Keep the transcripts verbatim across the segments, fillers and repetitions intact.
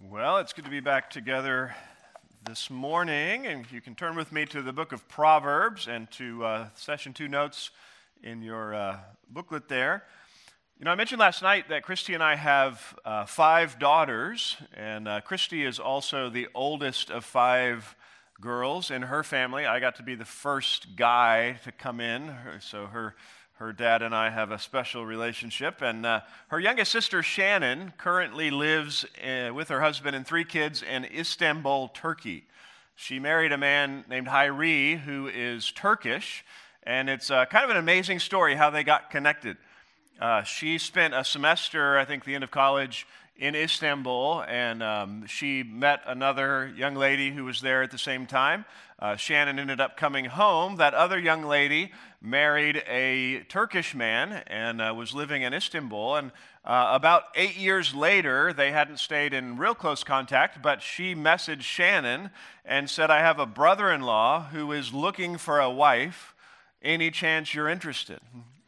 Well, it's good to be back together this morning, and you can turn with me to the book of Proverbs and to uh, session two notes in your uh, booklet there. You know, I mentioned last night that Christy and I have uh, five daughters, and uh, Christy is also the oldest of five girls in her family. I got to be the first guy to come in, so her Her dad and I have a special relationship, and uh, her youngest sister, Shannon, currently lives uh, with her husband and three kids in Istanbul, Turkey. She married a man named Hayri, who is Turkish, and it's uh, kind of an amazing story how they got connected. Uh, she spent a semester, I think the end of college, in Istanbul, and um, she met another young lady who was there at the same time. Uh, Shannon ended up coming home. That other young lady married a Turkish man and uh, was living in Istanbul. And uh, about eight years later, they hadn't stayed in real close contact, but she messaged Shannon and said, "I have a brother-in-law who is looking for a wife. Any chance you're interested?"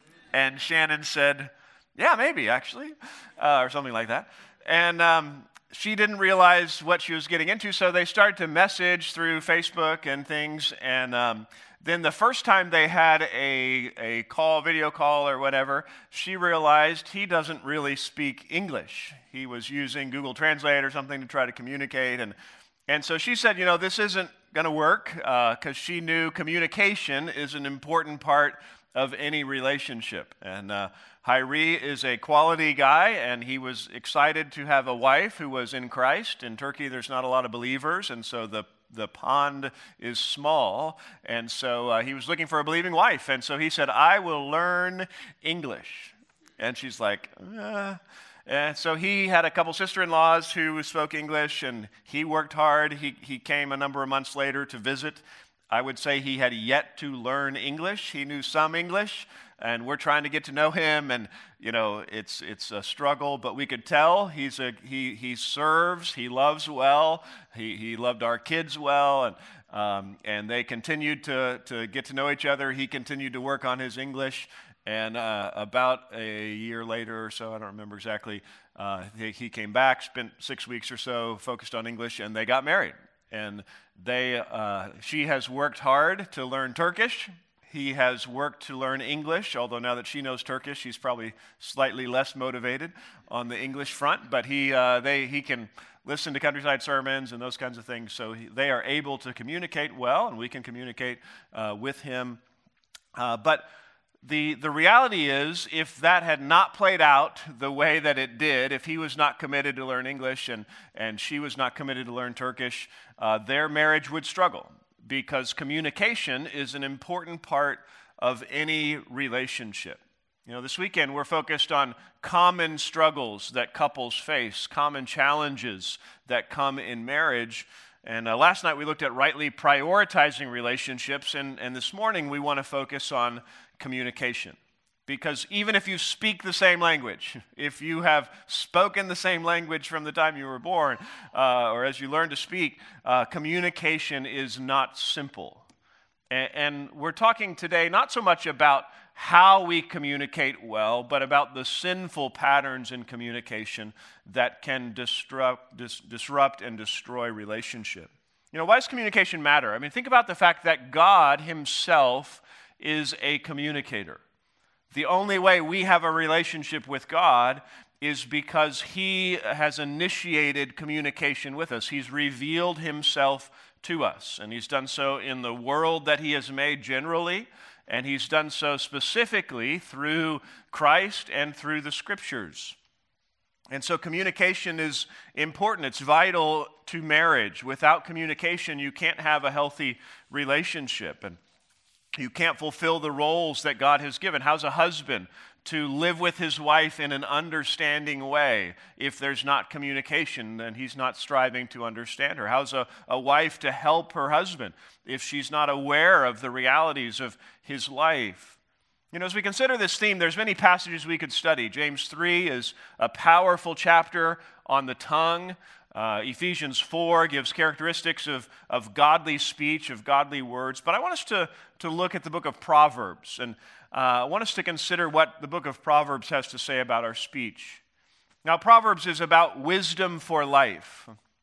And Shannon said, "Yeah, maybe, actually," uh, or something like that. And um, she didn't realize what she was getting into, so they started to message through Facebook and things. And um, then the first time they had a, a call, video call or whatever, she realized he doesn't really speak English. He was using Google Translate or something to try to communicate. And, and so she said, you know, this isn't going to work, because uh, she knew communication is an important part of any relationship. And uh, Hayri is a quality guy, and he was excited to have a wife who was in Christ. In Turkey, there's not a lot of believers, and so the, the pond is small. And so uh, he was looking for a believing wife. And so he said, "I will learn English." And she's like, uh. And so he had a couple sister-in-laws who spoke English, and he worked hard. He, he came a number of months later to visit. I would say he had yet to learn English. He knew some English, and we're trying to get to know him, and you know, it's it's a struggle, but we could tell he's a he he serves, he loves well, he he loved our kids well, and um, and they continued to to get to know each other. He continued to work on his English, and uh, about a year later or so, I don't remember exactly, uh, he, he came back, spent six weeks or so focused on English, and they got married. And they, uh, she has worked hard to learn Turkish. He has worked to learn English, although now that she knows Turkish, she's probably slightly less motivated on the English front. But he, uh, they, he can listen to countryside sermons and those kinds of things. So he, they are able to communicate well, and we can communicate uh, with him. Uh, but The, the reality is, if that had not played out the way that it did, if he was not committed to learn English and, and she was not committed to learn Turkish, uh, their marriage would struggle, because communication is an important part of any relationship. You know, this weekend we're focused on common struggles that couples face, common challenges that come in marriage. And uh, last night we looked at rightly prioritizing relationships, and, and this morning we want to focus on communication. Because even if you speak the same language, if you have spoken the same language from the time you were born, uh, or as you learn to speak, uh, communication is not simple. And, and we're talking today not so much about how we communicate well, but about the sinful patterns in communication that can disrupt, dis, disrupt and destroy relationship. You know, why does communication matter? I mean, think about the fact that God himself is a communicator. The only way we have a relationship with God is because he has initiated communication with us. He's revealed himself to us, and he's done so in the world that he has made generally, and he's done so specifically through Christ and through the Scriptures. And so communication is important. It's vital to marriage. Without communication, you can't have a healthy relationship, and you can't fulfill the roles that God has given. How's a husband to live with his wife in an understanding way if there's not communication, then he's not striving to understand her? How's a, a wife to help her husband if she's not aware of the realities of his life? You know, as we consider this theme, there's many passages we could study. James three is a powerful chapter on the tongue. Uh, Ephesians four gives characteristics of, of godly speech, of godly words. But I want us to, to look at the book of Proverbs, and uh, I want us to consider what the book of Proverbs has to say about our speech. Now, Proverbs is about wisdom for life.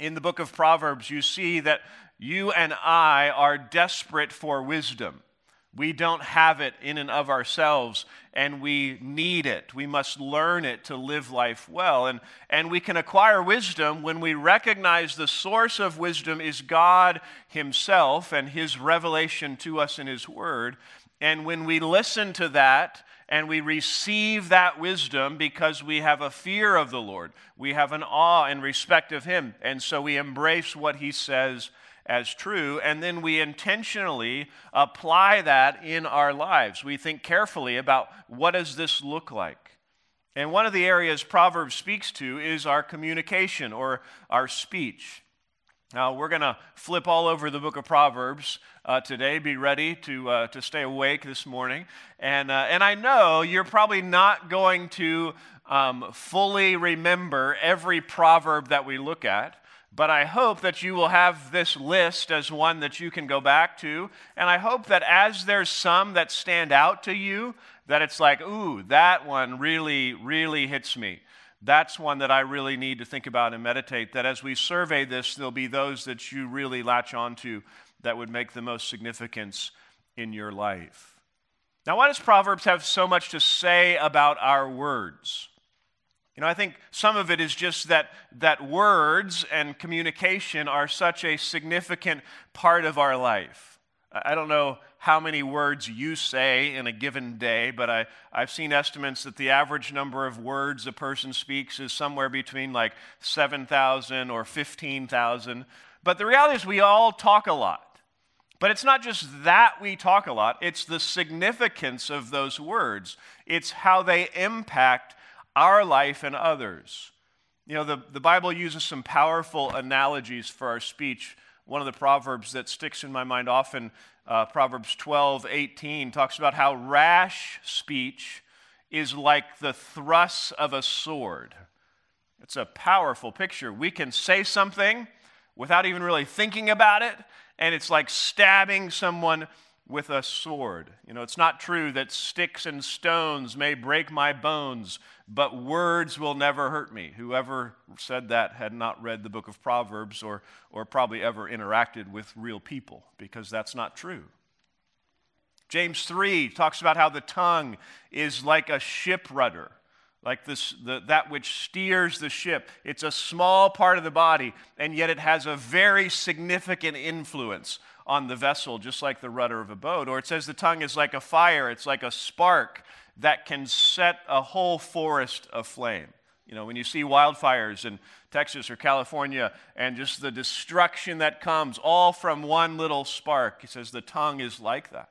in the book of Proverbs, you see that you and I are desperate for wisdom. We don't have it in and of ourselves, and we need it. We must learn it to live life well. And, and we can acquire wisdom when we recognize the source of wisdom is God Himself and His revelation to us in His Word. And when we listen to that and we receive that wisdom because we have a fear of the Lord, we have an awe and respect of Him, and so we embrace what He says as true, and then we intentionally apply that in our lives. We think carefully about what does this look like. And one of the areas Proverbs speaks to is our communication or our speech. Now, we're going to flip all over the book of Proverbs uh, today. Be ready to uh, to stay awake this morning. And, uh, and I know you're probably not going to um, fully remember every proverb that we look at, but I hope that you will have this list as one that you can go back to. And I hope that as there's some that stand out to you, that it's like, ooh, that one really, really hits me. That's one that I really need to think about and meditate, that as we survey this, there'll be those that you really latch onto that would make the most significance in your life. Now, why does Proverbs have so much to say about our words? You know, I think some of it is just that that words and communication are such a significant part of our life. I don't know how many words you say in a given day, but I, I've seen estimates that the average number of words a person speaks is somewhere between like seven thousand or fifteen thousand. But the reality is we all talk a lot. But it's not just that we talk a lot, it's the significance of those words. It's how they impact our life and others. You know, the, the Bible uses some powerful analogies for our speech. One of the Proverbs that sticks in my mind often, uh, Proverbs twelve eighteen, talks about how rash speech is like the thrusts of a sword. It's a powerful picture. We can say something without even really thinking about it, and it's like stabbing someone with a sword. You know, it's not true that sticks and stones may break my bones, but words will never hurt me. Whoever said that had not read the book of Proverbs or, or probably ever interacted with real people, because that's not true. James three talks about how the tongue is like a ship rudder, like this, the, that which steers the ship. It's a small part of the body, and yet it has a very significant influence on the vessel, just like the rudder of a boat. Or it says the tongue is like a fire. It's like a spark that can set a whole forest aflame. You know, when you see wildfires in Texas or California and just the destruction that comes all from one little spark, he says the tongue is like that.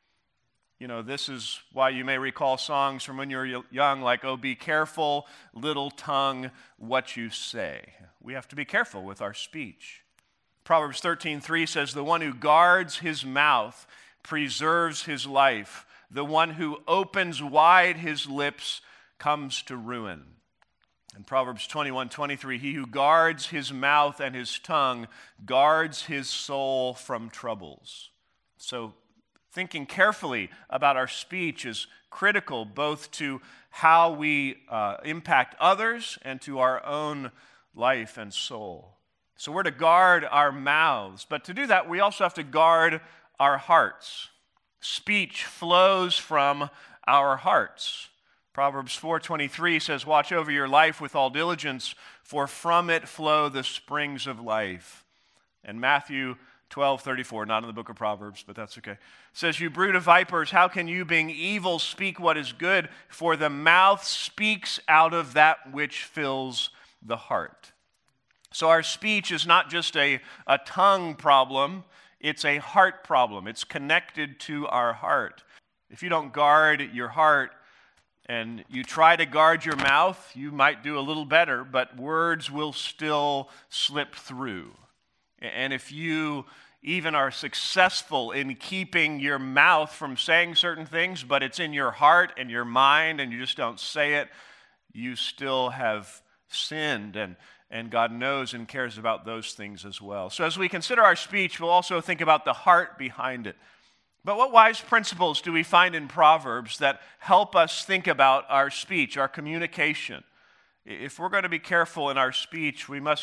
You know, this is why you may recall songs from when you were young like, oh, be careful, little tongue, what you say. We have to be careful with our speech. Proverbs thirteen three says, the one who guards his mouth preserves his life. The one who opens wide his lips comes to ruin. And Proverbs twenty-one twenty-three, he who guards his mouth and his tongue guards his soul from troubles. So thinking carefully about our speech is critical both to how we uh, impact others and to our own life and soul. So we're to guard our mouths, but to do that, we also have to guard our hearts. Speech flows from our hearts. Proverbs four twenty-three says, watch over your life with all diligence, for from it flow the springs of life. And Matthew twelve thirty-four, not in the book of Proverbs, but that's okay, says, you brood of vipers, how can you, being evil, speak what is good? For the mouth speaks out of that which fills the heart. So our speech is not just a, a tongue problem, it's a heart problem. It's connected to our heart. If you don't guard your heart and you try to guard your mouth, you might do a little better, but words will still slip through. And if you even are successful in keeping your mouth from saying certain things, but it's in your heart and your mind and you just don't say it, you still have sinned, and And God knows and cares about those things as well. So as we consider our speech, we'll also think about the heart behind it. But what wise principles do we find in Proverbs that help us think about our speech, our communication? If we're going to be careful in our speech, we must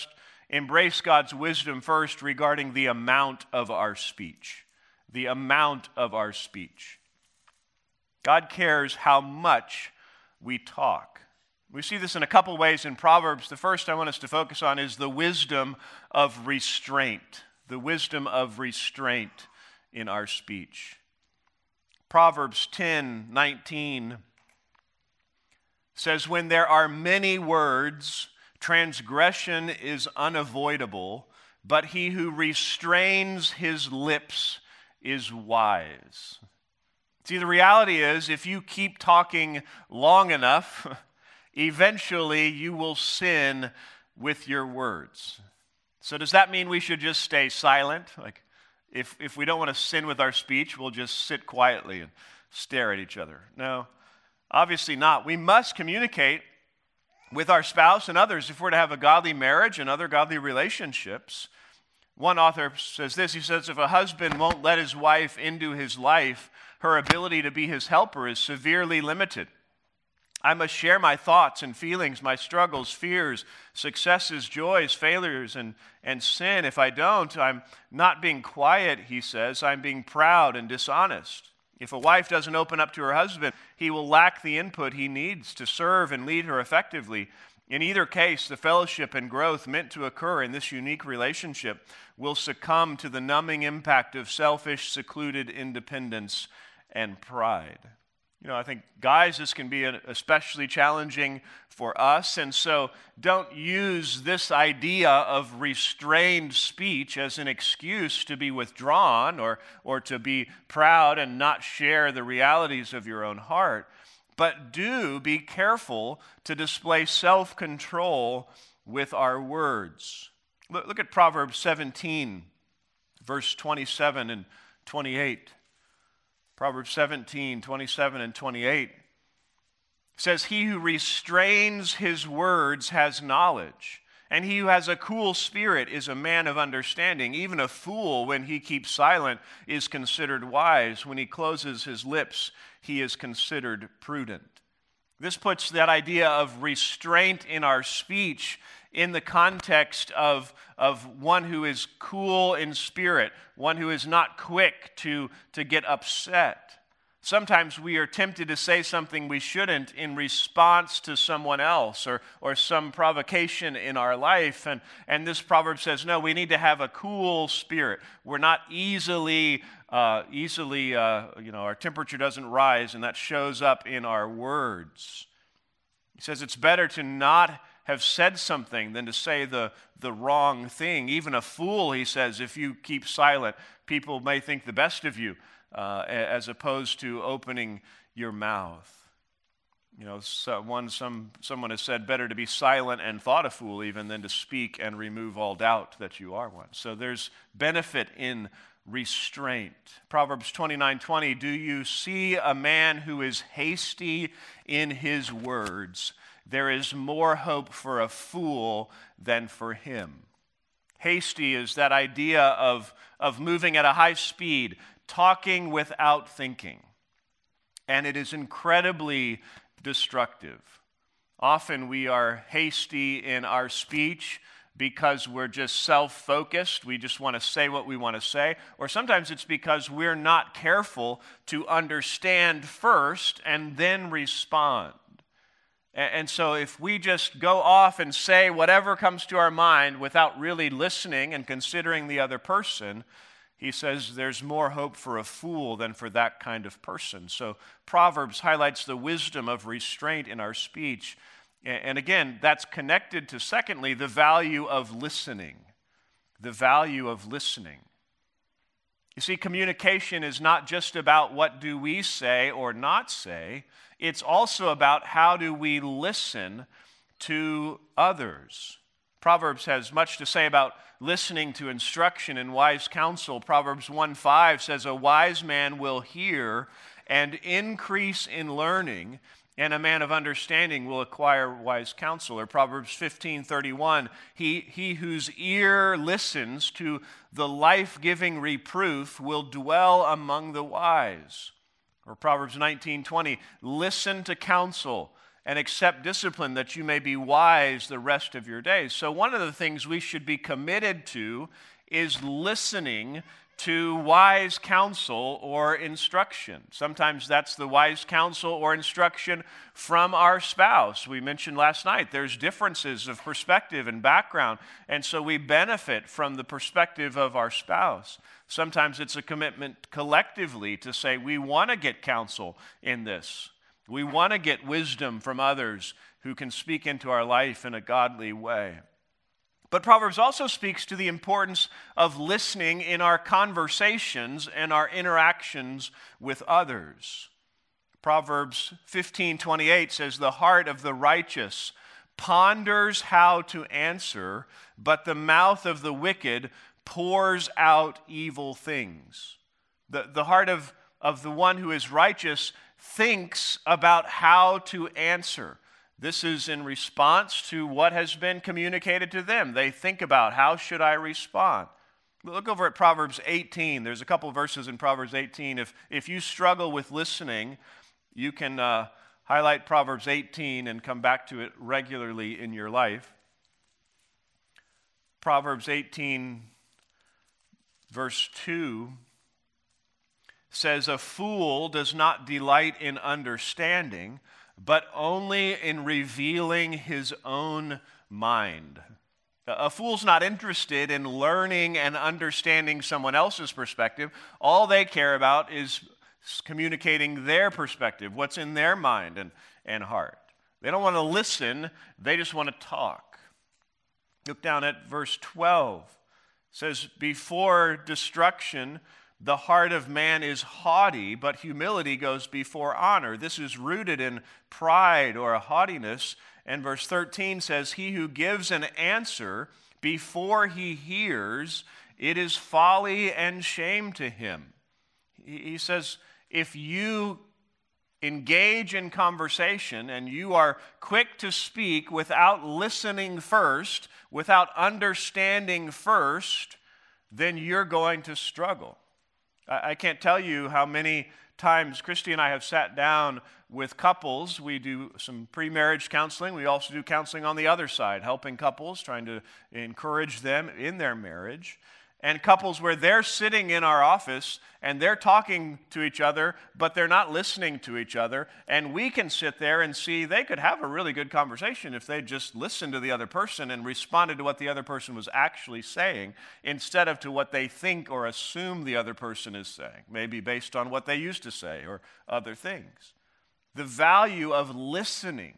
embrace God's wisdom first regarding the amount of our speech. The amount of our speech. God cares how much we talk. We see this in a couple ways in Proverbs. The first I want us to focus on is the wisdom of restraint. The wisdom of restraint in our speech. Proverbs ten nineteen says, when there are many words, transgression is unavoidable, but he who restrains his lips is wise. See, the reality is, if you keep talking long enough, eventually you will sin with your words. So does that mean we should just stay silent? Like, if, if we don't want to sin with our speech, we'll just sit quietly and stare at each other? No, obviously not. We must communicate with our spouse and others if we're to have a godly marriage and other godly relationships. One author says this, he says, if a husband won't let his wife into his life, her ability to be his helper is severely limited. I must share my thoughts and feelings, my struggles, fears, successes, joys, failures, and, and sin. If I don't, I'm not being quiet, he says. I'm being proud and dishonest. If a wife doesn't open up to her husband, he will lack the input he needs to serve and lead her effectively. In either case, the fellowship and growth meant to occur in this unique relationship will succumb to the numbing impact of selfish, secluded independence and pride. You know, I think, guys, this can be especially challenging for us, and so don't use this idea of restrained speech as an excuse to be withdrawn or, or to be proud and not share the realities of your own heart. But do be careful to display self-control with our words. Look, look at Proverbs seventeen, verse twenty-seven and twenty-eight. Proverbs seventeen, twenty-seven and twenty-eight says, he who restrains his words has knowledge, and he who has a cool spirit is a man of understanding. Even a fool, when he keeps silent, is considered wise. When he closes his lips, he is considered prudent. This puts that idea of restraint in our speech in the context of, of one who is cool in spirit, one who is not quick to, to get upset. Sometimes we are tempted to say something we shouldn't in response to someone else or, or some provocation in our life. And, and this proverb says, no, we need to have a cool spirit. We're not easily, uh, easily, uh, you know, our temperature doesn't rise, and that shows up in our words. He says it's better to not have said something than to say the, the wrong thing. Even a fool, he says, if you keep silent, people may think the best of you. Uh, as opposed to opening your mouth. You know, so one, some, someone has said, better to be silent and thought a fool even than to speak and remove all doubt that you are one. So there's benefit in restraint. Proverbs twenty-nine twenty, do you see a man who is hasty in his words? There is more hope for a fool than for him. Hasty is that idea of, of moving at a high speed, talking without thinking. And it is incredibly destructive. Often we are hasty in our speech because we're just self-focused. We just want to say what we want to say. Or sometimes it's because we're not careful to understand first and then respond. And so if we just go off and say whatever comes to our mind without really listening and considering the other person, he says there's more hope for a fool than for that kind of person. So Proverbs highlights the wisdom of restraint in our speech. And again, that's connected to, secondly, the value of listening. The value of listening. You see, communication is not just about what do we say or not say. It's also about how do we listen to others. Proverbs has much to say about listening to instruction and wise counsel. Proverbs one five says, a wise man will hear and increase in learning, and a man of understanding will acquire wise counsel. Or Proverbs fifteen thirty-one, he, he whose ear listens to the life-giving reproof will dwell among the wise. Or Proverbs nineteen twenty, listen to counsel and accept discipline that you may be wise the rest of your days. So one of the things we should be committed to is listening to wise counsel or instruction. Sometimes that's the wise counsel or instruction from our spouse. We mentioned last night there's differences of perspective and background, and so we benefit from the perspective of our spouse. Sometimes it's a commitment collectively to say we want to get counsel in this. We want to get wisdom from others who can speak into our life in a godly way. But Proverbs also speaks to the importance of listening in our conversations and our interactions with others. Proverbs fifteen twenty-eight says, "The heart of the righteous ponders how to answer, but the mouth of the wicked pours out evil things." The, the heart of, of the one who is righteous thinks about how to answer. This is in response to what has been communicated to them. They think about, how should I respond? Look over at Proverbs eighteen. There's a couple verses in Proverbs eighteen. If, if you struggle with listening, you can uh, highlight Proverbs eighteen and come back to it regularly in your life. Proverbs eighteen, verse two says, "A fool does not delight in understanding, but only in revealing his own mind." A fool's not interested in learning and understanding someone else's perspective. All they care about is communicating their perspective, what's in their mind and, and heart. They don't want to listen, they just want to talk. Look down at verse twelve. It says, "Before destruction, the heart of man is haughty, but humility goes before honor." This is rooted in pride or a haughtiness. And verse thirteen says, "He who gives an answer before he hears, it is folly and shame to him." He says, if you engage in conversation and you are quick to speak without listening first, without understanding first, then you're going to struggle. I can't tell you how many times Christy and I have sat down with couples. We do some pre-marriage counseling. We also do counseling on the other side, helping couples, trying to encourage them in their marriage. And couples where they're sitting in our office and they're talking to each other, but they're not listening to each other. And we can sit there and see they could have a really good conversation if they just listened to the other person and responded to what the other person was actually saying instead of to what they think or assume the other person is saying, maybe based on what they used to say or other things. The value of listening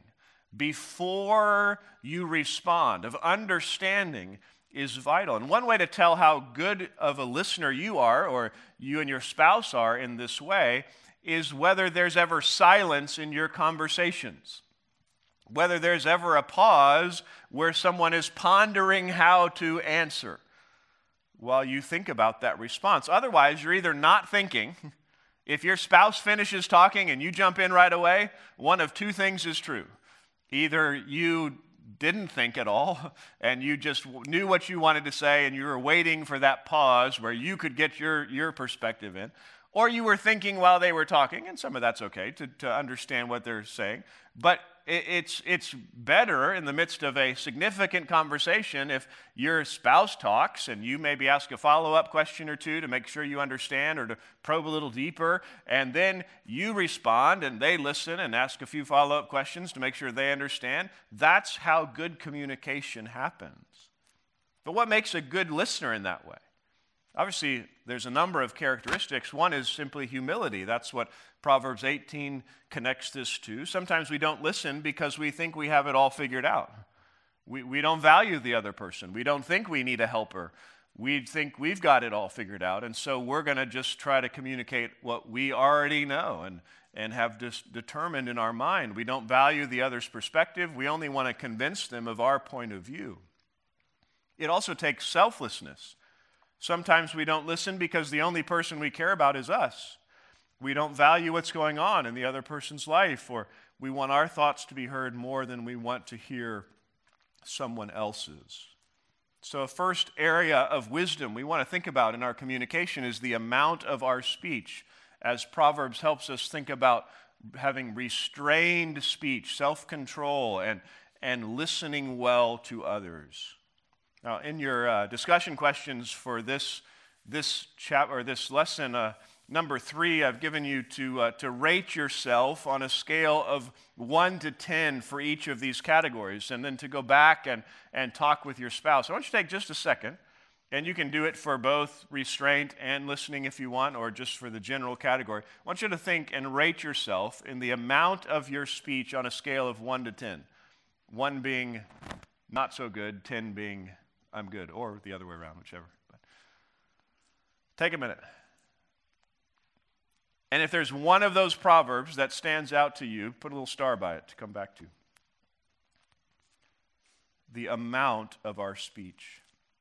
before you respond, of understanding, is vital. And one way to tell how good of a listener you are, or you and your spouse are in this way, is whether there's ever silence in your conversations. Whether there's ever a pause where someone is pondering how to answer while you think about that response. Otherwise, you're either not thinking. If your spouse finishes talking and you jump in right away, one of two things is true. Either you didn't think at all, and you just knew what you wanted to say, and you were waiting for that pause where you could get your, your perspective in, or you were thinking while they were talking, and some of that's okay to, to understand what they're saying, but it, it's, it's better in the midst of a significant conversation if your spouse talks and you maybe ask a follow-up question or two to make sure you understand or to probe a little deeper, and then you respond and they listen and ask a few follow-up questions to make sure they understand. That's how good communication happens. But what makes a good listener in that way? Obviously, there's a number of characteristics. One is simply humility. That's what Proverbs eighteen connects this to. Sometimes we don't listen because we think we have it all figured out. We, we don't value the other person. We don't think we need a helper. We think we've got it all figured out, and so we're going to just try to communicate what we already know and, and have just determined in our mind. We don't value the other's perspective. We only want to convince them of our point of view. It also takes selflessness. Sometimes we don't listen because the only person we care about is us. We don't value what's going on in the other person's life, or we want our thoughts to be heard more than we want to hear someone else's. So a first area of wisdom we want to think about in our communication is the amount of our speech, as Proverbs helps us think about having restrained speech, self-control, and, and listening well to others. Now, in your uh, discussion questions for this this chap or this lesson, uh, number three, I've given you to uh, to rate yourself on a scale of one to ten for each of these categories, and then to go back and and talk with your spouse. I want you to take just a second, and you can do it for both restraint and listening if you want, or just for the general category. I want you to think and rate yourself in the amount of your speech on a scale of one to ten. One being not so good, ten being I'm good, or the other way around, whichever. But take a minute. And if there's one of those proverbs that stands out to you, put a little star by it to come back to. The amount of our speech.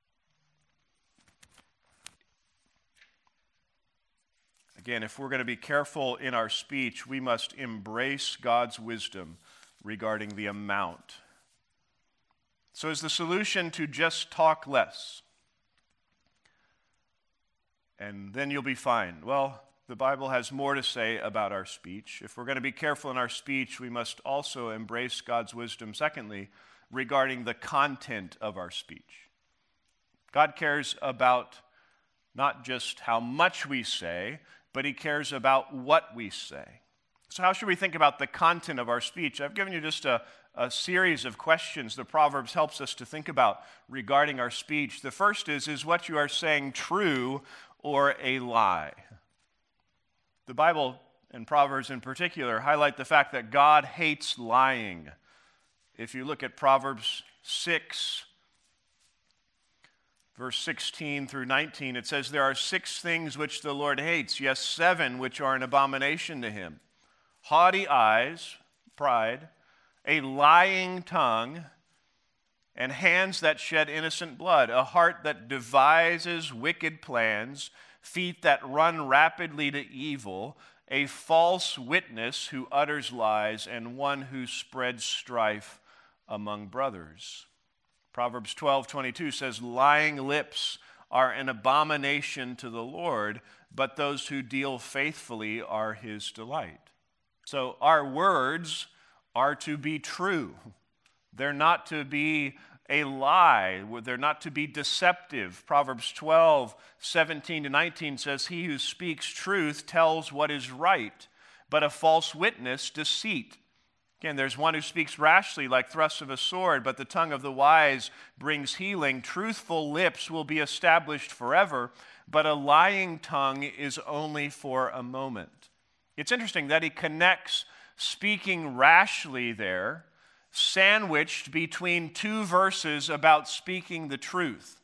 Again, if we're going to be careful in our speech, we must embrace God's wisdom regarding the amount. So is the solution to just talk less? And then you'll be fine. Well, the Bible has more to say about our speech. If we're going to be careful in our speech, we must also embrace God's wisdom, secondly, regarding the content of our speech. God cares about not just how much we say, but he cares about what we say. So how should we think about the content of our speech? I've given you just a, a series of questions the Proverbs helps us to think about regarding our speech. The first is, is what you are saying true or a lie? The Bible, and Proverbs in particular, highlight the fact that God hates lying. If you look at Proverbs six, verse sixteen through nineteen, it says, "There are six things which the Lord hates, yes, seven which are an abomination to him. Haughty eyes," pride, "a lying tongue, and hands that shed innocent blood, a heart that devises wicked plans, feet that run rapidly to evil, a false witness who utters lies, and one who spreads strife among brothers." Proverbs twelve twenty-two says, "Lying lips are an abomination to the Lord, but those who deal faithfully are his delight." So our words are to be true. They're not to be a lie. They're not to be deceptive. Proverbs twelve seventeen to nineteen says, "He who speaks truth tells what is right, but a false witness deceit." Again, there's one who speaks rashly like thrusts of a sword, but the tongue of the wise brings healing. Truthful lips will be established forever, but a lying tongue is only for a moment. It's interesting that he connects speaking rashly there, sandwiched between two verses about speaking the truth.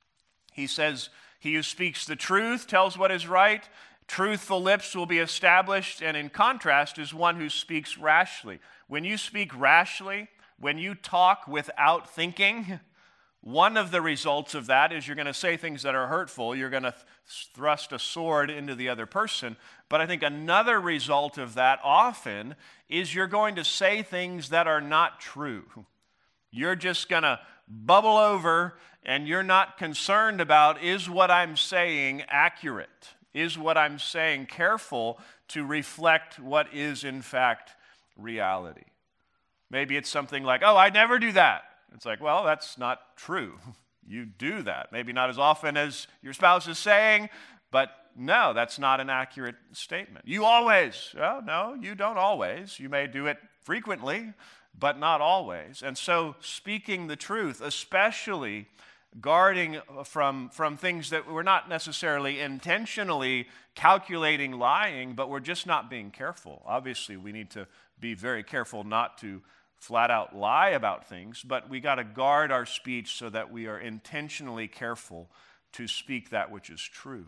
He says, "He who speaks the truth tells what is right. Truthful lips will be established," and in contrast is one who speaks rashly. When you speak rashly, when you talk without thinking, one of the results of that is you're going to say things that are hurtful. You're going to th- thrust a sword into the other person. But I think another result of that often is you're going to say things that are not true. You're just going to bubble over, and you're not concerned about, is what I'm saying accurate? Is what I'm saying careful to reflect what is in fact reality? Maybe it's something like, "Oh, I never do that." It's like, well, that's not true. You do that. Maybe not as often as your spouse is saying, but no, that's not an accurate statement. "You always." Well, no, you don't always. You may do it frequently, but not always. And so speaking the truth, especially guarding from, from things that we're not necessarily intentionally calculating lying, but we're just not being careful. Obviously, we need to be very careful not to flat out lie about things, but we got to guard our speech so that we are intentionally careful to speak that which is true.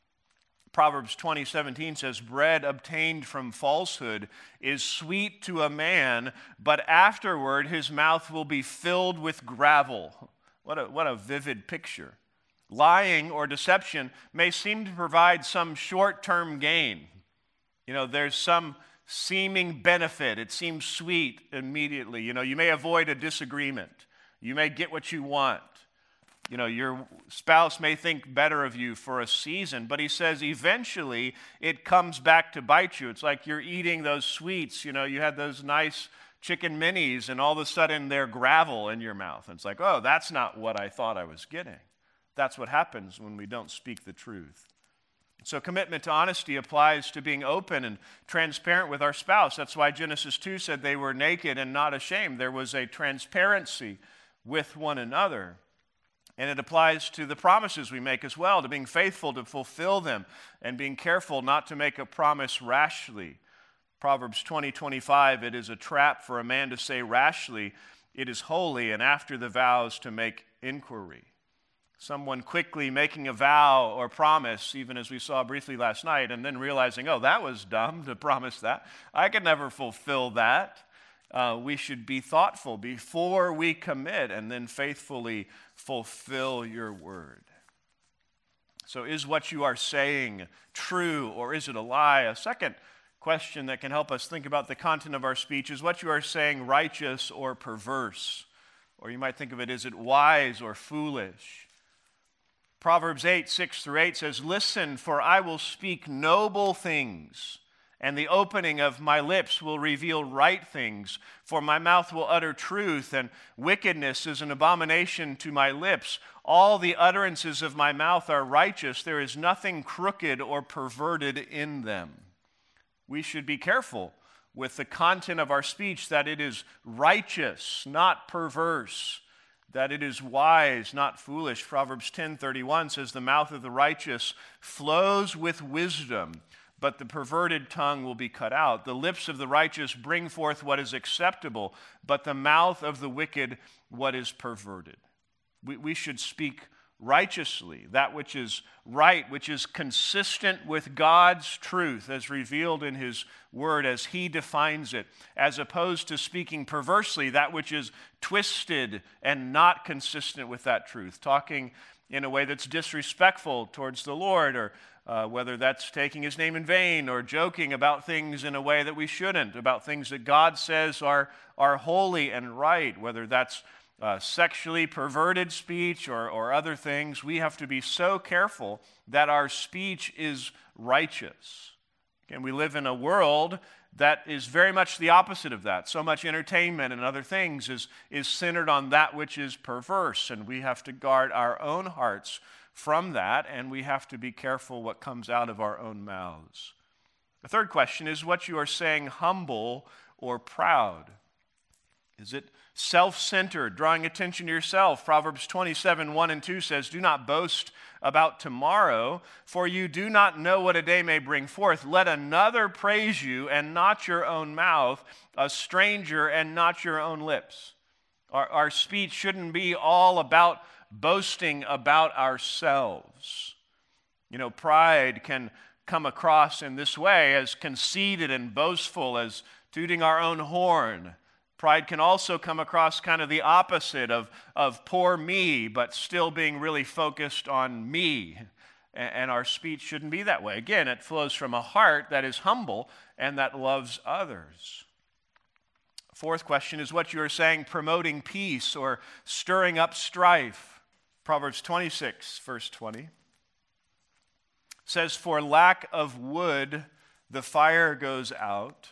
Proverbs twenty seventeen says, "Bread obtained from falsehood is sweet to a man, but afterward his mouth will be filled with gravel." What a, what a vivid picture. Lying or deception may seem to provide some short-term gain. You know, there's some seeming benefit. It seems sweet immediately. You know, you may avoid a disagreement. You may get what you want. You know, your spouse may think better of you for a season, but he says eventually it comes back to bite you. It's like you're eating those sweets. You know, you had those nice chicken minis, and all of a sudden they're gravel in your mouth. And it's like, oh, that's not what I thought I was getting. That's what happens when we don't speak the truth. So commitment to honesty applies to being open and transparent with our spouse. That's why Genesis two said they were naked and not ashamed. There was a transparency with one another. And it applies to the promises we make as well, to being faithful to fulfill them and being careful not to make a promise rashly. Proverbs twenty twenty-five, it is a trap for a man to say rashly, it is holy, and after the vows to make inquiry. Someone quickly making a vow or promise, even as we saw briefly last night, and then realizing, oh, that was dumb to promise that. I could never fulfill that. Uh, we should be thoughtful before we commit and then faithfully fulfill your word. So is what you are saying true or is it a lie? A second question that can help us think about the content of our speech is what you are saying righteous or perverse? Or you might think of it, is it wise or foolish? Proverbs eight, six through eight says, listen, for I will speak noble things, and the opening of my lips will reveal right things. For my mouth will utter truth, and wickedness is an abomination to my lips. All the utterances of my mouth are righteous. There is nothing crooked or perverted in them. We should be careful with the content of our speech, that it is righteous, not perverse, that it is wise, not foolish. Proverbs ten thirty-one says, the mouth of the righteous flows with wisdom, but the perverted tongue will be cut out. The lips of the righteous bring forth what is acceptable, but the mouth of the wicked what is perverted. We, we should speak righteously, that which is right, which is consistent with God's truth as revealed in his word, as he defines it, as opposed to speaking perversely, that which is twisted and not consistent with that truth, talking in a way that's disrespectful towards the Lord, or uh, whether that's taking his name in vain, or joking about things in a way that we shouldn't, about things that God says are, are holy and right, whether that's Uh, sexually perverted speech or, or other things. We have to be so careful that our speech is righteous. And we live in a world that is very much the opposite of that. So much entertainment and other things is, is centered on that which is perverse, and we have to guard our own hearts from that, and we have to be careful what comes out of our own mouths. The third question is what you are saying humble or proud. Is it self-centered, drawing attention to yourself? Proverbs twenty-seven, one and two says, do not boast about tomorrow, for you do not know what a day may bring forth. Let another praise you, and not your own mouth, a stranger, and not your own lips. Our, our speech shouldn't be all about boasting about ourselves. You know, pride can come across in this way as conceited and boastful, as tooting our own horn. Pride can also come across kind of the opposite of, of poor me, but still being really focused on me. And, and our speech shouldn't be that way. Again, it flows from a heart that is humble and that loves others. Fourth question is what you are saying promoting peace or stirring up strife. Proverbs twenty-six, verse twenty says, for lack of wood, the fire goes out.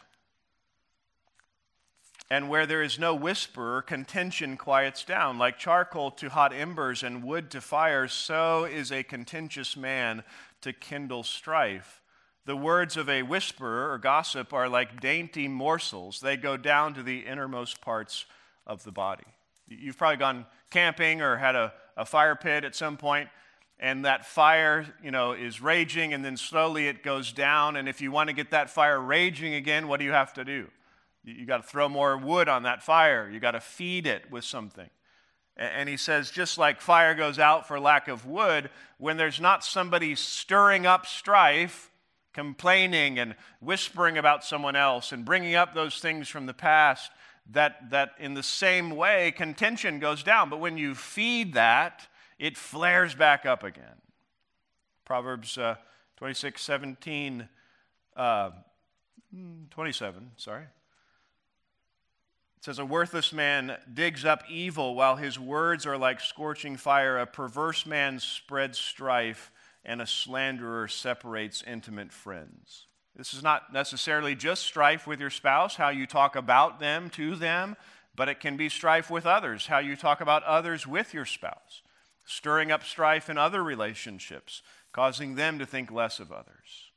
And where there is no whisperer, contention quiets down. Like charcoal to hot embers and wood to fire, so is a contentious man to kindle strife. The words of a whisperer or gossip are like dainty morsels. They go down to the innermost parts of the body. You've probably gone camping or had a, a fire pit at some point, and that fire, you know, is raging, and then slowly it goes down. And if you want to get that fire raging again, what do you have to do? You got to throw more wood on that fire. You got to feed it with something. And he says, just like fire goes out for lack of wood, when there's not somebody stirring up strife, complaining and whispering about someone else and bringing up those things from the past, that, that in the same way, contention goes down. But when you feed that, it flares back up again. Proverbs uh, twenty-six, seventeen, uh, twenty-seven, sorry. It says, a worthless man digs up evil while his words are like scorching fire. A perverse man spreads strife, and a slanderer separates intimate friends. This is not necessarily just strife with your spouse, how you talk about them, to them, but it can be strife with others, how you talk about others with your spouse, stirring up strife in other relationships, causing them to think less of others.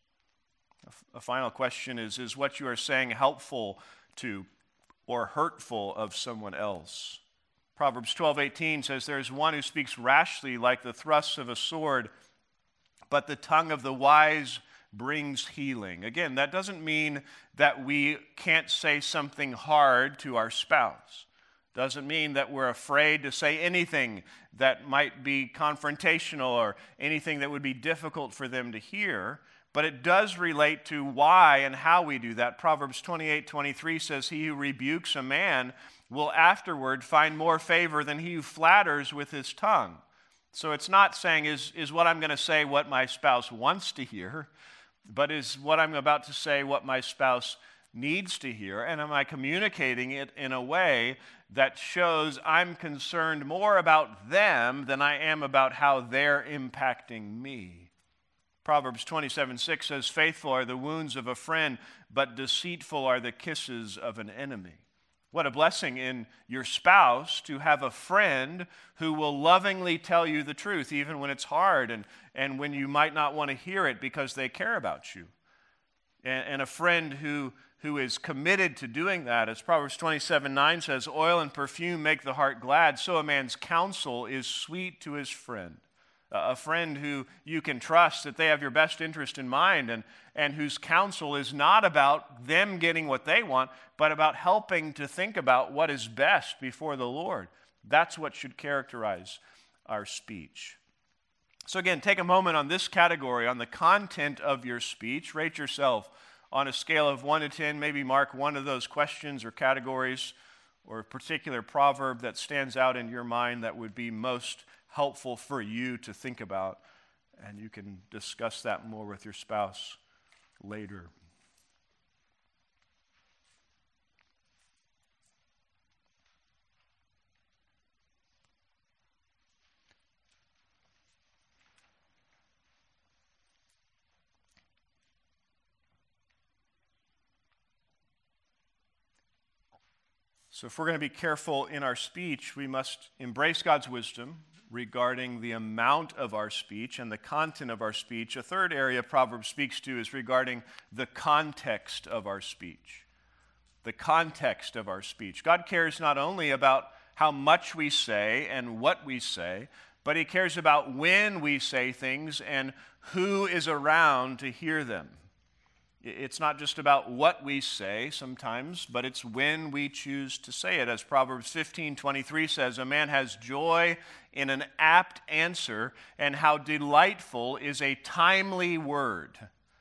A final question is, is what you are saying helpful to or hurtful of someone else? Proverbs twelve eighteen says, there is one who speaks rashly like the thrusts of a sword, but the tongue of the wise brings healing. Again, that doesn't mean that we can't say something hard to our spouse. Doesn't mean that we're afraid to say anything that might be confrontational or anything that would be difficult for them to hear. But it does relate to why and how we do that. Proverbs twenty-eight twenty-three says, he who rebukes a man will afterward find more favor than he who flatters with his tongue. So it's not saying, is, is what I'm going to say what my spouse wants to hear, but is what I'm about to say what my spouse needs to hear? And am I communicating it in a way that shows I'm concerned more about them than I am about how they're impacting me? Proverbs twenty-seven six says, faithful are the wounds of a friend, but deceitful are the kisses of an enemy. What a blessing in your spouse to have a friend who will lovingly tell you the truth, even when it's hard and, and when you might not want to hear it because they care about you. And, and a friend who, who is committed to doing that, as Proverbs twenty-seven nine says, oil and perfume make the heart glad, so a man's counsel is sweet to his friend. A friend who you can trust that they have your best interest in mind and, and whose counsel is not about them getting what they want, but about helping to think about what is best before the Lord. That's what should characterize our speech. So again, take a moment on this category, on the content of your speech. Rate yourself on a scale of one to ten. Maybe mark one of those questions or categories or a particular proverb that stands out in your mind that would be most helpful for you to think about, and you can discuss that more with your spouse later. So if we're going to be careful in our speech, we must embrace God's wisdom regarding the amount of our speech and the content of our speech. A third area Proverbs speaks to is regarding the context of our speech. The context of our speech. God cares not only about how much we say and what we say, but he cares about when we say things and who is around to hear them. It's not just about what we say sometimes, but it's when we choose to say it. As Proverbs fifteen twenty-three says, a man has joy in an apt answer, and how delightful is a timely word.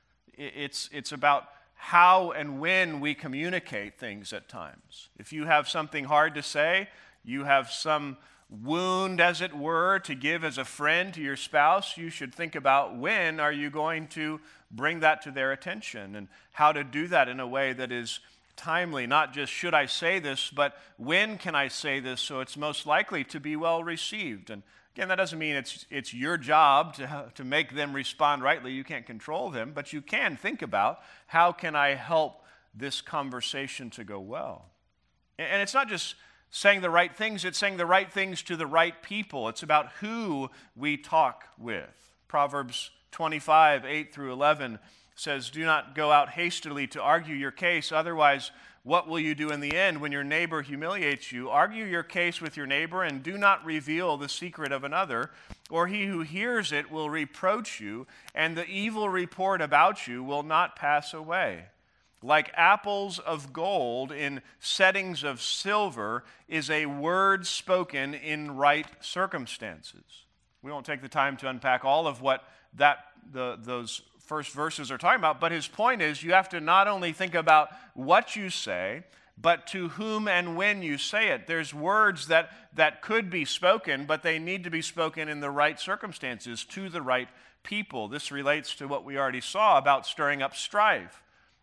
It's, it's about how and when we communicate things at times. If you have something hard to say, you have some wound, as it were, to give as a friend to your spouse, you should think about when are you going to bring that to their attention and how to do that in a way that is timely. Not just should I say this, but when can I say this so it's most likely to be well received. And again, that doesn't mean it's it's your job to, to make them respond rightly. You can't control them, but you can think about how can I help this conversation to go well. And it's not just saying the right things, it's saying the right things to the right people. It's about who we talk with. Proverbs twenty-five, eight through eleven says, do not go out hastily to argue your case, otherwise what will you do in the end when your neighbor humiliates you? Argue your case with your neighbor and do not reveal the secret of another, or he who hears it will reproach you, and the evil report about you will not pass away. Like apples of gold in settings of silver is a word spoken in right circumstances. We won't take the time to unpack all of what that the, those first verses are talking about, but his point is you have to not only think about what you say, but to whom and when you say it. There's words that, that could be spoken, but they need to be spoken in the right circumstances to the right people. This relates to what we already saw about stirring up strife.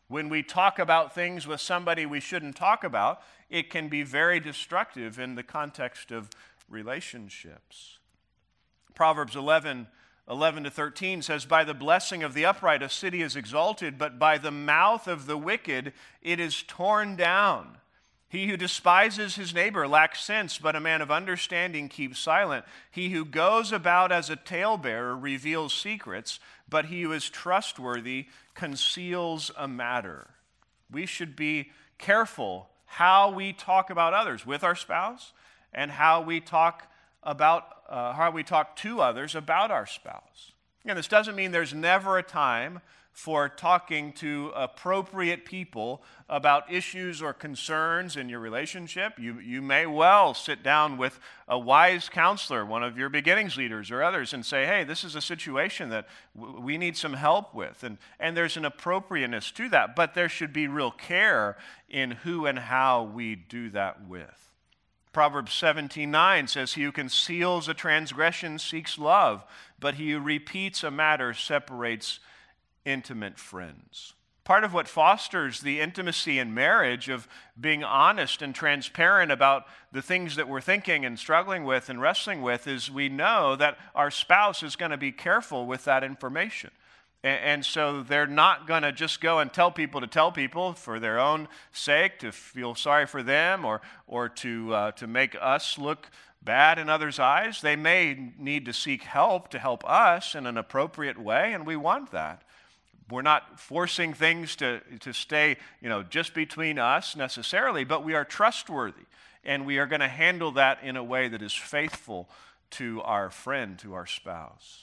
When we talk about things with somebody we shouldn't talk about, it can be very destructive in the context of relationships. Proverbs eleven, eleven to thirteen says, "By the blessing of the upright a city is exalted, but by the mouth of the wicked it is torn down. He who despises his neighbor lacks sense, but a man of understanding keeps silent. He who goes about as a talebearer reveals secrets, but he who is trustworthy conceals a matter." We should be careful how we talk about others with our spouse and how we talk about uh, how we talk to others about our spouse. Again, this doesn't mean there's never a time for talking to appropriate people about issues or concerns in your relationship. You, you may well sit down with a wise counselor, one of your beginnings leaders or others, and say, hey, this is a situation that w- we need some help with. And, and there's an appropriateness to that, but there should be real care in who and how we do that with. Proverbs seventeen nine says, "He who conceals a transgression seeks love, but he who repeats a matter separates intimate friends." Part of what fosters the intimacy in marriage of being honest and transparent about the things that we're thinking and struggling with and wrestling with is we know that our spouse is going to be careful with that information. And so they're not going to just go and tell people to tell people for their own sake, to feel sorry for them or, or to, uh, to make us look bad in others' eyes. They may need to seek help to help us in an appropriate way, and we want that. We're not forcing things to, to stay, you know, just between us necessarily, but we are trustworthy, and we are going to handle that in a way that is faithful to our friend, to our spouse.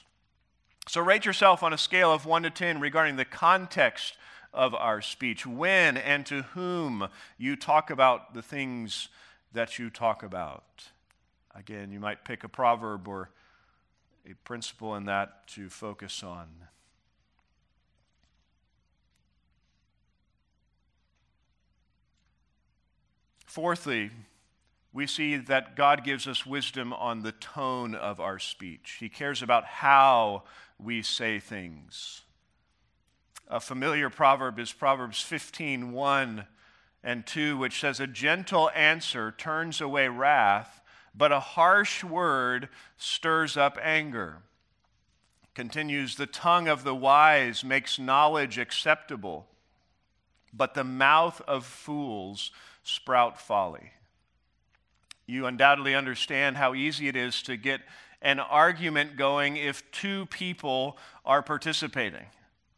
So rate yourself on a scale of one to ten regarding the context of our speech, when and to whom you talk about the things that you talk about. Again, you might pick a proverb or a principle in that to focus on. Fourthly, we see that God gives us wisdom on the tone of our speech. He cares about how we say things. A familiar proverb is Proverbs fifteen, one and two, which says, "A gentle answer turns away wrath, but a harsh word stirs up anger." Continues, "The tongue of the wise makes knowledge acceptable, but the mouth of fools sprout folly." You undoubtedly understand how easy it is to get an argument going if two people are participating.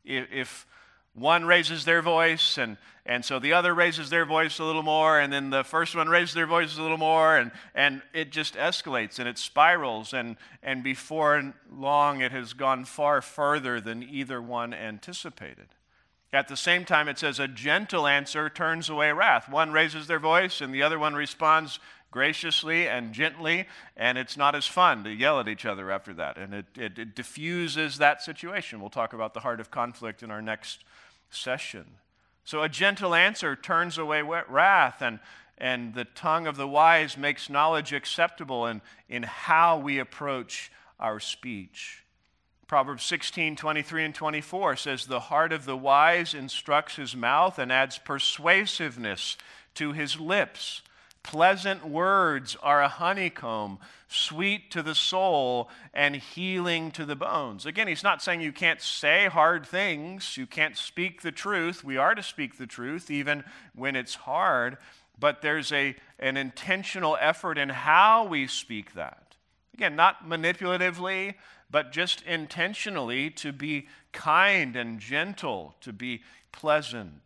If one raises their voice, and, and so the other raises their voice a little more, and then the first one raises their voice a little more, and, and it just escalates, and it spirals, and, and before long it has gone far further than either one anticipated. At the same time, it says, "A gentle answer turns away wrath." One raises their voice, and the other one responds graciously and gently, and it's not as fun to yell at each other after that, and it, it, it diffuses that situation. We'll talk about the heart of conflict in our next session. So a gentle answer turns away wrath, and, and the tongue of the wise makes knowledge acceptable in, in how we approach our speech. Proverbs sixteen, twenty-three and twenty-four says, "The heart of the wise instructs his mouth and adds persuasiveness to his lips. Pleasant words are a honeycomb, sweet to the soul and healing to the bones." Again, he's not saying you can't say hard things, you can't speak the truth. We are to speak the truth even when it's hard, but there's a, an intentional effort in how we speak that. Again, not manipulatively, but just intentionally to be kind and gentle, to be pleasant.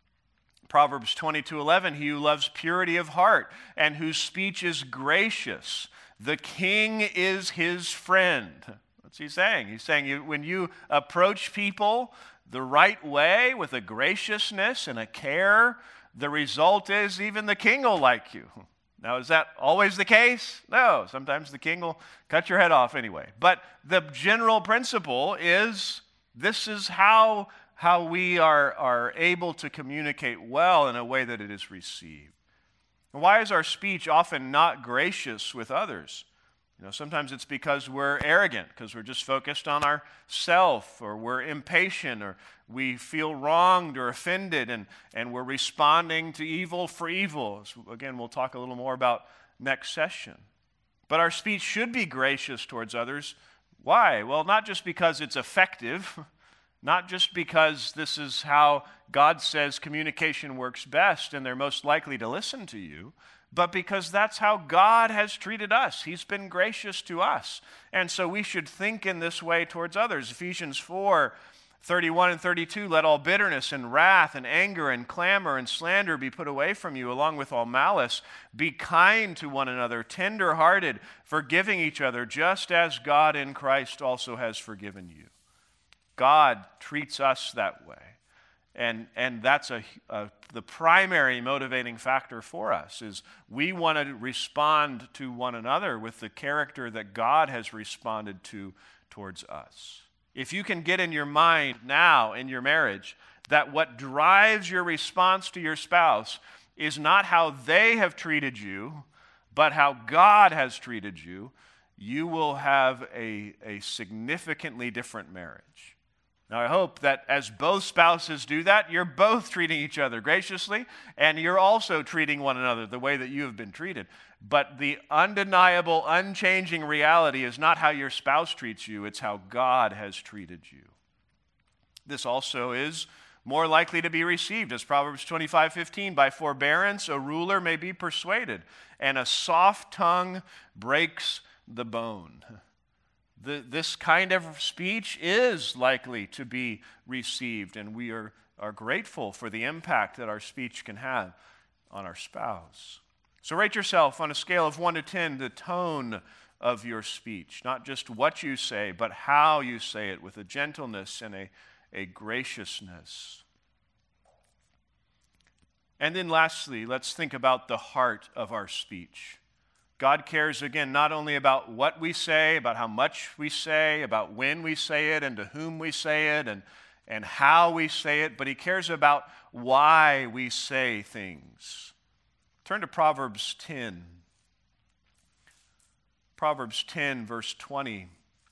Proverbs twenty-two eleven, "He who loves purity of heart and whose speech is gracious, the king is his friend." What's he saying? He's saying you, when you approach people the right way with a graciousness and a care, the result is even the king will like you. Now, is that always the case? No. Sometimes the king will cut your head off anyway. But the general principle is this is how how we are, are able to communicate well in a way that it is received. And why is our speech often not gracious with others? You know, sometimes it's because we're arrogant, because we're just focused on ourself, or we're impatient, or we feel wronged or offended, and, and we're responding to evil for evil. So again, we'll talk a little more about next session. But our speech should be gracious towards others. Why? Well, not just because it's effective, not just because this is how God says communication works best and they're most likely to listen to you, but because that's how God has treated us. He's been gracious to us. And so we should think in this way towards others. Ephesians four, thirty-one and thirty-two, let all bitterness and wrath and anger and clamor and slander be put away from you, along with all malice. Be kind to one another, tender-hearted, forgiving each other, just as God in Christ also has forgiven you. God treats us that way. And, and that's a, a, the primary motivating factor for us, is we want to respond to one another with the character that God has responded to towards us. If you can get in your mind now in your marriage that what drives your response to your spouse is not how they have treated you, but how God has treated you, you will have a, a significantly different marriage. Now, I hope that as both spouses do that, you're both treating each other graciously, and you're also treating one another the way that you have been treated. But the undeniable, unchanging reality is not how your spouse treats you, it's how God has treated you. This also is more likely to be received, as Proverbs twenty-five fifteen, by forbearance a ruler may be persuaded, and a soft tongue breaks the bone. The, this kind of speech is likely to be received, and we are, are grateful for the impact that our speech can have on our spouse. So rate yourself on a scale of one to ten, the tone of your speech, not just what you say, but how you say it, with a gentleness and a, a graciousness. And then lastly, let's think about the heart of our speech. God cares, again, not only about what we say, about how much we say, about when we say it, and to whom we say it, and, and how we say it, but he cares about why we say things. Turn to Proverbs ten. Proverbs ten, verse twenty.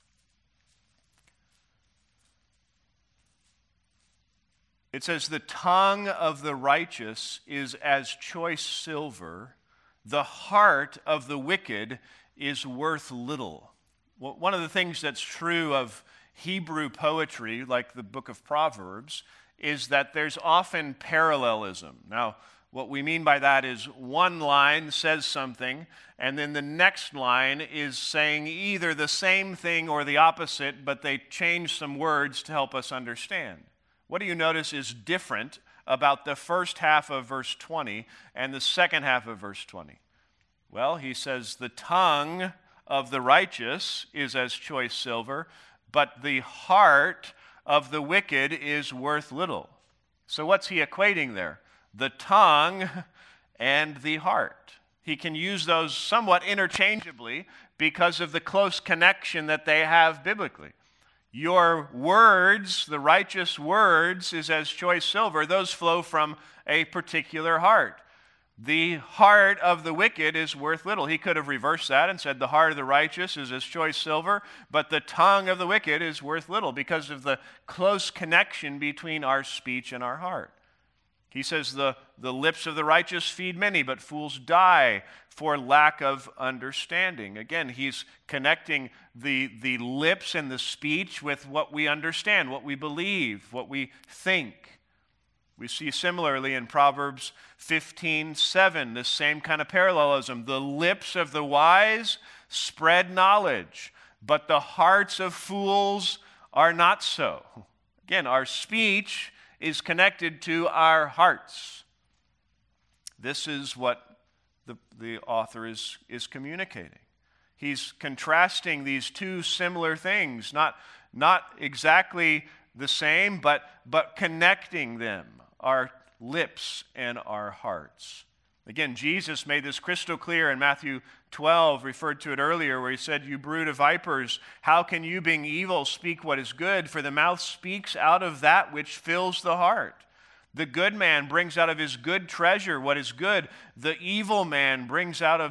It says, the tongue of the righteous is as choice silver, the heart of the wicked is worth little. Well, one of the things that's true of Hebrew poetry, like the book of Proverbs, is that there's often parallelism. Now, what we mean by that is one line says something, and then the next line is saying either the same thing or the opposite, but they change some words to help us understand. What do you notice is different about the first half of verse twenty and the second half of verse twenty? Well, he says, the tongue of the righteous is as choice silver, but the heart of the wicked is worth little. So what's he equating there? The tongue and the heart. He can use those somewhat interchangeably because of the close connection that they have biblically. Your words, the righteous words, is as choice silver. Those flow from a particular heart. The heart of the wicked is worth little. He could have reversed that and said the heart of the righteous is as choice silver, but the tongue of the wicked is worth little because of the close connection between our speech and our heart. He says the, the lips of the righteous feed many, but fools die for lack of understanding. Again, he's connecting the, the lips and the speech with what we understand, what we believe, what we think. We see similarly in Proverbs fifteen seven, this same kind of parallelism. The lips of the wise spread knowledge, but the hearts of fools are not so. Again, our speech is connected to our hearts. This is what the, the author is, is communicating. He's contrasting these two similar things, not, not exactly the same, but, but connecting them, our lips and our hearts. Again, Jesus made this crystal clear in Matthew twelve, referred to it earlier, where he said, you brood of vipers, how can you, being evil, speak what is good? For the mouth speaks out of that which fills the heart. The good man brings out of his good treasure what is good. The evil man brings out of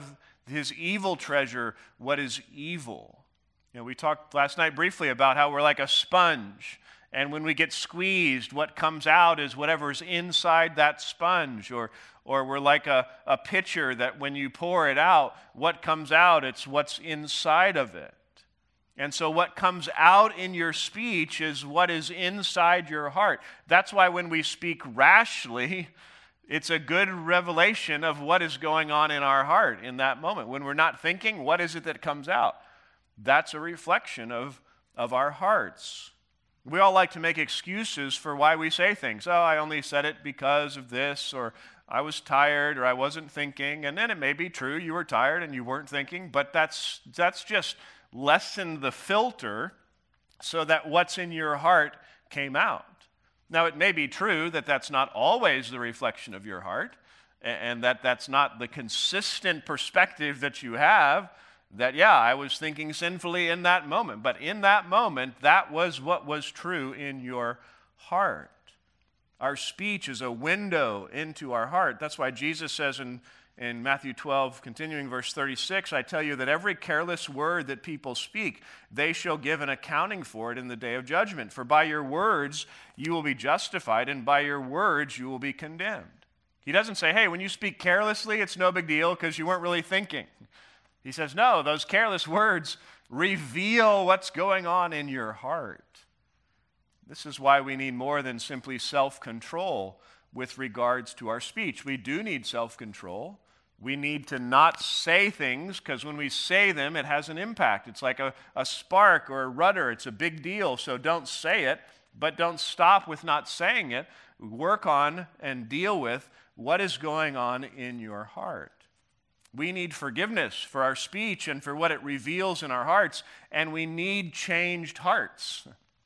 his evil treasure what is evil. You know, we talked last night briefly about how we're like a sponge, and when we get squeezed, what comes out is whatever's inside that sponge, or or we're like a, a pitcher that when you pour it out, what comes out, it's what's inside of it. And so what comes out in your speech is what is inside your heart. That's why when we speak rashly, it's a good revelation of what is going on in our heart in that moment. When we're not thinking, what is it that comes out? That's a reflection of, of our hearts. We all like to make excuses for why we say things. Oh, I only said it because of this, or I was tired, or I wasn't thinking. And then it may be true, you were tired and you weren't thinking, but that's that's just lessen the filter so that what's in your heart came out. Now, it may be true that that's not always the reflection of your heart, and that that's not the consistent perspective that you have, that, yeah, I was thinking sinfully in that moment. But in that moment, that was what was true in your heart. Our speech is a window into our heart. That's why Jesus says in In Matthew twelve, continuing verse thirty-six, I tell you that every careless word that people speak, they shall give an accounting for it in the day of judgment. For by your words you will be justified, and by your words you will be condemned. He doesn't say, hey, when you speak carelessly, it's no big deal because you weren't really thinking. He says, no, those careless words reveal what's going on in your heart. This is why we need more than simply self-control with regards to our speech. We do need self-control. We need to not say things, because when we say them, it has an impact. It's like a, a spark or a rudder. It's a big deal, so don't say it, but don't stop with not saying it. Work on and deal with what is going on in your heart. We need forgiveness for our speech and for what it reveals in our hearts, and we need changed hearts.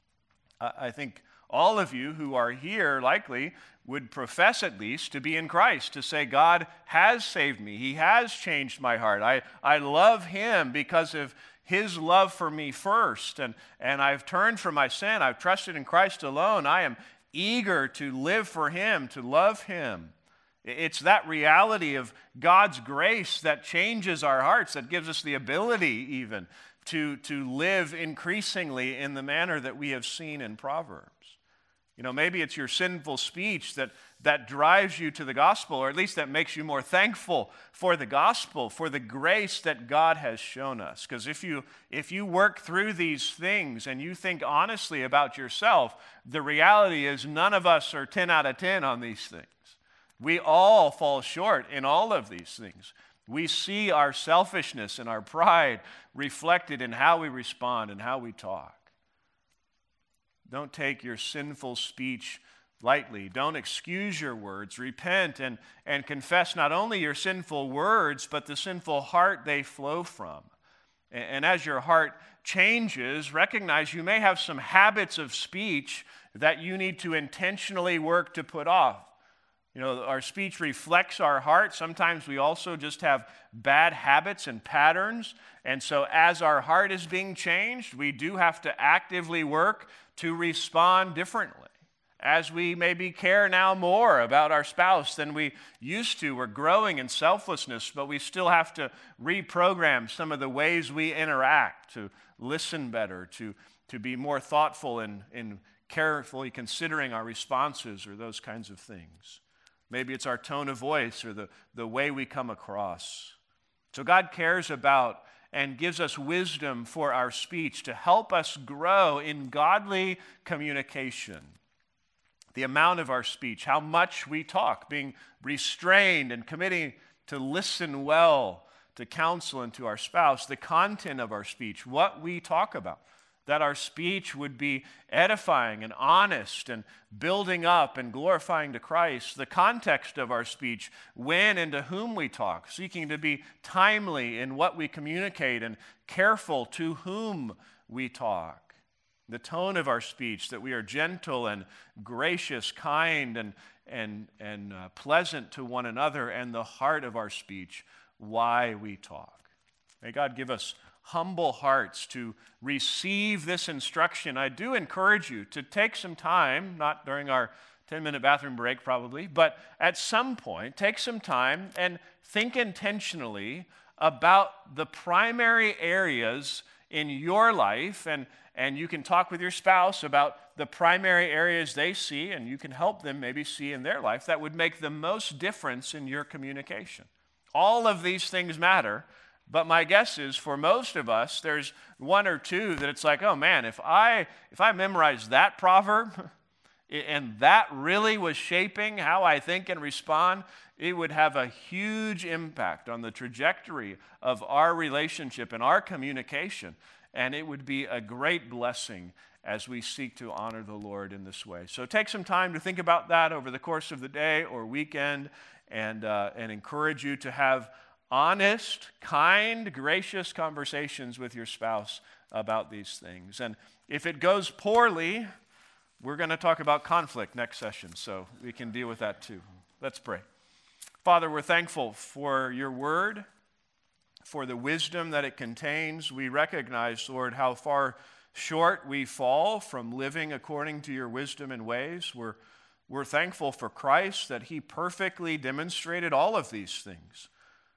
I think all of you who are here likely would profess at least to be in Christ, to say, God has saved me. He has changed my heart. I, I love him because of his love for me first, and, and I've turned from my sin. I've trusted in Christ alone. I am eager to live for him, to love him. It's that reality of God's grace that changes our hearts, that gives us the ability even to, to live increasingly in the manner that we have seen in Proverbs. You know, maybe it's your sinful speech that, that drives you to the gospel, or at least that makes you more thankful for the gospel, for the grace that God has shown us. Because if you, if you work through these things and you think honestly about yourself, the reality is none of us are ten out of ten on these things. We all fall short in all of these things. We see our selfishness and our pride reflected in how we respond and how we talk. Don't take your sinful speech lightly. Don't excuse your words. Repent and, and confess not only your sinful words, but the sinful heart they flow from. And, and as your heart changes, recognize you may have some habits of speech that you need to intentionally work to put off. You know, our speech reflects our heart. Sometimes we also just have bad habits and patterns. And so as our heart is being changed, we do have to actively work to respond differently. As we maybe care now more about our spouse than we used to. We're growing in selflessness, but we still have to reprogram some of the ways we interact, to listen better, to, to be more thoughtful in, in carefully considering our responses or those kinds of things. Maybe it's our tone of voice or the, the way we come across. So God cares about and gives us wisdom for our speech to help us grow in godly communication. The amount of our speech, how much we talk, being restrained and committing to listen well to counsel and to our spouse, the content of our speech, what we talk about. That our speech would be edifying and honest and building up and glorifying to Christ. The context of our speech, when and to whom we talk, seeking to be timely in what we communicate and careful to whom we talk. The tone of our speech, that we are gentle and gracious, kind and, and, and uh, pleasant to one another, and the heart of our speech, why we talk. May God give us humble hearts to receive this instruction. I do encourage you to take some time, not during our ten-minute bathroom break probably, but at some point, take some time and think intentionally about the primary areas in your life, and, and you can talk with your spouse about the primary areas they see, and you can help them maybe see in their life that would make the most difference in your communication. All of these things matter, but my guess is for most of us, there's one or two that it's like, oh man, if I if I memorized that proverb and that really was shaping how I think and respond, it would have a huge impact on the trajectory of our relationship and our communication. And it would be a great blessing as we seek to honor the Lord in this way. So take some time to think about that over the course of the day or weekend, and, uh, and encourage you to have honest, kind, gracious conversations with your spouse about these things. And if it goes poorly, we're going to talk about conflict next session, so we can deal with that too. Let's pray. Father, we're thankful for your word, for the wisdom that it contains. We recognize, Lord, how far short we fall from living according to your wisdom and ways. We're, we're thankful for Christ, that he perfectly demonstrated all of these things.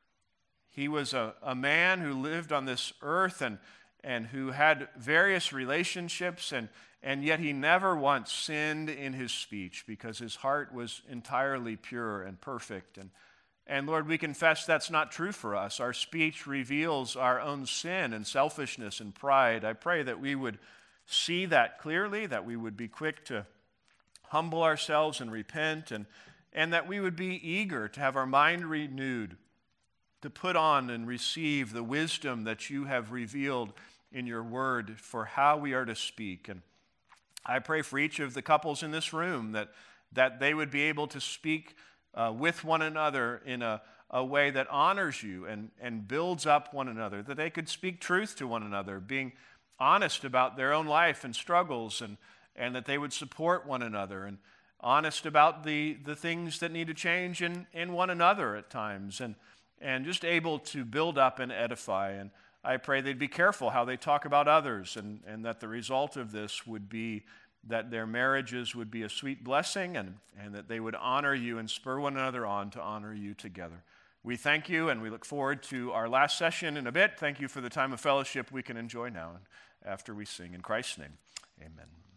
He was a, a man who lived on this earth and, and who had various relationships, and, and yet he never once sinned in his speech because his heart was entirely pure and perfect. And And Lord, we confess that's not true for us. Our speech reveals our own sin and selfishness and pride. I pray that we would see that clearly, that we would be quick to humble ourselves and repent, and, and that we would be eager to have our mind renewed, to put on and receive the wisdom that you have revealed in your word for how we are to speak. And I pray for each of the couples in this room that, that they would be able to speak Uh, with one another in a, a way that honors you and, and builds up one another, that they could speak truth to one another, being honest about their own life and struggles, and, and that they would support one another, and honest about the, the things that need to change in, in one another at times, and, and just able to build up and edify. And I pray they'd be careful how they talk about others, and, and that the result of this would be that their marriages would be a sweet blessing, and, and that they would honor you and spur one another on to honor you together. We thank you, and we look forward to our last session in a bit. Thank you for the time of fellowship we can enjoy now and after we sing. In Christ's name, amen.